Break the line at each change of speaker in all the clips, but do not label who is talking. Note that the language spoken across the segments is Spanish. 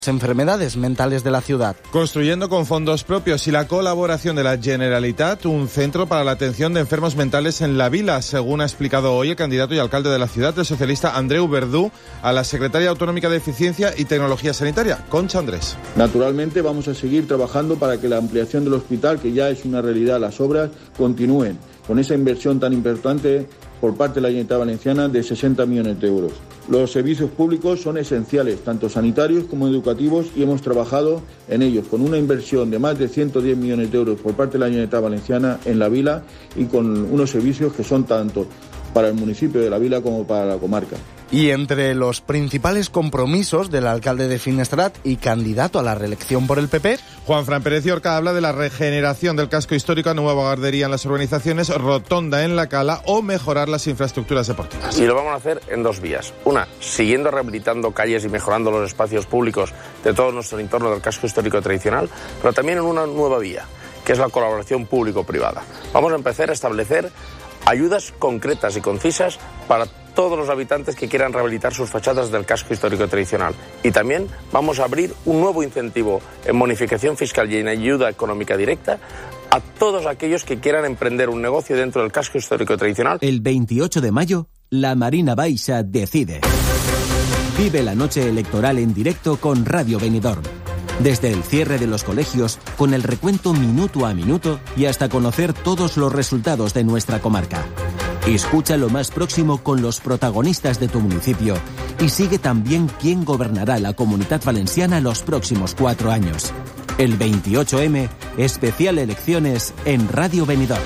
enfermedades mentales de la ciudad.
Construyendo con fondos propios y la colaboración de la Generalitat un centro para la atención de enfermos mentales en la Vila, según ha explicado hoy el candidato y alcalde de la ciudad, el socialista Andreu Verdú, a la Secretaria Autonómica de Eficiencia y Tecnología Sanitaria, Concha Andrés.
Naturalmente vamos a seguir trabajando para que la ampliación del hospital, que ya es una realidad, las obras continúen con esa inversión tan importante por parte de la Generalitat Valenciana de 60 millones de euros. Los servicios públicos son esenciales, tanto sanitarios como educativos, y hemos trabajado en ellos con una inversión de más de 110 millones de euros por parte de la Generalitat Valenciana en la Vila y con unos servicios que son tanto para el municipio de la Vila como para la comarca.
Y entre los principales compromisos del alcalde de Finestrat y candidato a la reelección por el PP,
Juanfran Pérez Llorca habla de la regeneración del casco histórico, nueva guardería en las urbanizaciones, rotonda en la Cala o mejorar las infraestructuras deportivas.
Y lo vamos a hacer en dos vías. Una, siguiendo rehabilitando calles y mejorando los espacios públicos de todo nuestro entorno del casco histórico tradicional, pero también en una nueva vía, que es la colaboración público-privada. Vamos a empezar a establecer ayudas concretas y concisas para todos los habitantes que quieran rehabilitar sus fachadas del casco histórico tradicional. Y también vamos a abrir un nuevo incentivo en bonificación fiscal y en ayuda económica directa a todos aquellos que quieran emprender un negocio dentro del casco histórico tradicional.
El 28 de mayo, la Marina Baixa decide. Vive la noche electoral en directo con Radio Benidorm. Desde el cierre de los colegios, con el recuento minuto a minuto y hasta conocer todos los resultados de nuestra comarca. Escucha lo más próximo con los protagonistas de tu municipio y sigue también quién gobernará la Comunidad Valenciana los próximos 4 años. El 28M, especial elecciones en Radio Benidorm.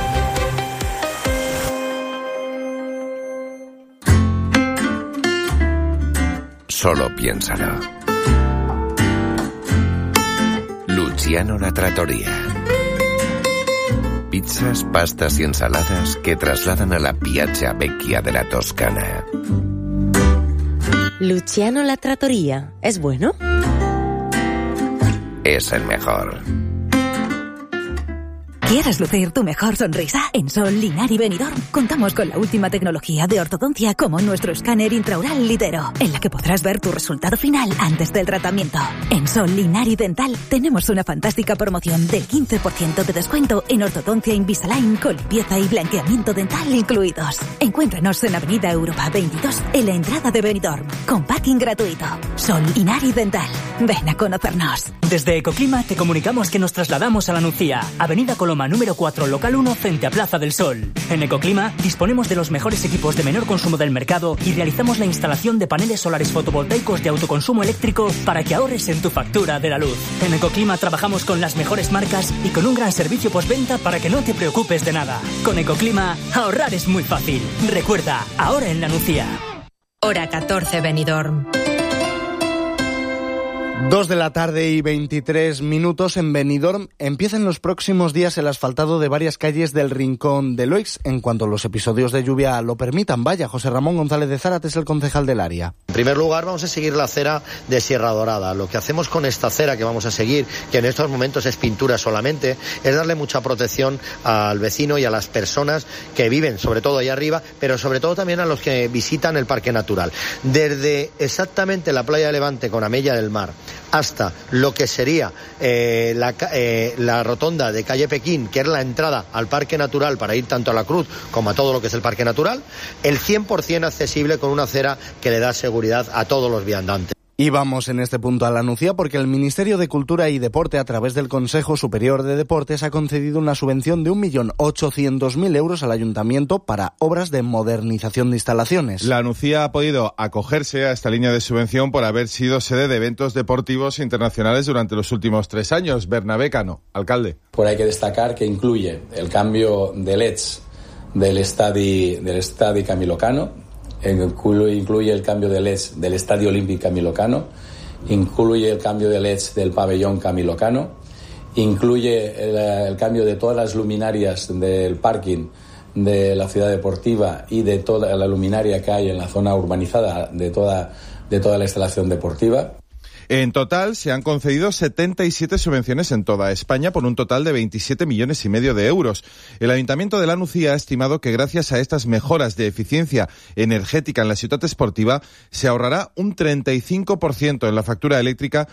Solo piénsalo. Luciano La Trattoria. Pizzas, pastas y ensaladas que trasladan a la Piazza Vecchia de la Toscana.
Luciano La Trattoria, ¿es bueno?
Es el mejor.
¿Quieres lucir tu mejor sonrisa? En Sol, Linari Benidorm contamos con la última tecnología de ortodoncia como nuestro escáner intraoral Litero, en la que podrás ver tu resultado final antes del tratamiento. En Sol, Linari Dental tenemos una fantástica promoción del 15% de descuento en ortodoncia Invisalign con limpieza y blanqueamiento dental incluidos. Encuéntranos en Avenida Europa 22 en la entrada de Benidorm, con parking gratuito. Sol, Linari Dental. Ven a conocernos.
Desde Ecoclima te comunicamos que nos trasladamos a La Nucía, Avenida Coloma número 4, local 1, frente a Plaza del Sol. En Ecoclima disponemos de los mejores equipos de menor consumo del mercado y realizamos la instalación de paneles solares fotovoltaicos de autoconsumo eléctrico para que ahorres en tu factura de la luz. En Ecoclima trabajamos con las mejores marcas y con un gran servicio postventa para que no te preocupes de nada. Con Ecoclima, ahorrar es muy fácil. Recuerda, ahora en La Nucía.
Hora 14, Benidorm.
2 de la tarde y 23 minutos en Benidorm. Empieza en los próximos días el asfaltado de varias calles del Rincón de Loix, en cuanto los episodios de lluvia lo permitan. Vaya, José Ramón González de Zárate es el concejal del área.
En primer lugar, vamos a seguir la acera de Sierra Dorada. Lo que hacemos con esta acera que vamos a seguir, que en estos momentos es pintura solamente, es darle mucha protección al vecino y a las personas que viven, sobre todo ahí arriba, pero sobre todo también a los que visitan el Parque Natural. Desde exactamente la playa de Levante con Amella del Mar hasta lo que sería la rotonda de calle Pekín, que es la entrada al Parque Natural para ir tanto a la Cruz como a todo lo que es el Parque Natural, el 100% accesible con una acera que le da seguridad a todos los viandantes.
Y vamos en este punto a La Nucía porque el Ministerio de Cultura y Deporte, a través del Consejo Superior de Deportes, ha concedido una subvención de 1.800.000 euros al Ayuntamiento para obras de modernización de instalaciones.
La Nucía ha podido acogerse a esta línea de subvención por haber sido sede de eventos deportivos internacionales durante los últimos 3 años. Bernabé Cano, alcalde.
Pues hay que destacar que incluye el cambio de LEDs del Estadi Camilo Cano, incluye el cambio de LEDs del Estadio Olímpico Camilo Cano, incluye el cambio de LEDs del pabellón Camilo Cano, incluye el cambio de todas las luminarias del parking de la ciudad deportiva y de toda la luminaria que hay en la zona urbanizada de toda la instalación deportiva.
En total se han concedido 77 subvenciones en toda España por un total de 27,5 millones de euros. El Ayuntamiento de la Nucía ha estimado que gracias a estas mejoras de eficiencia energética en la ciudad esportiva se ahorrará un 35% en la factura eléctrica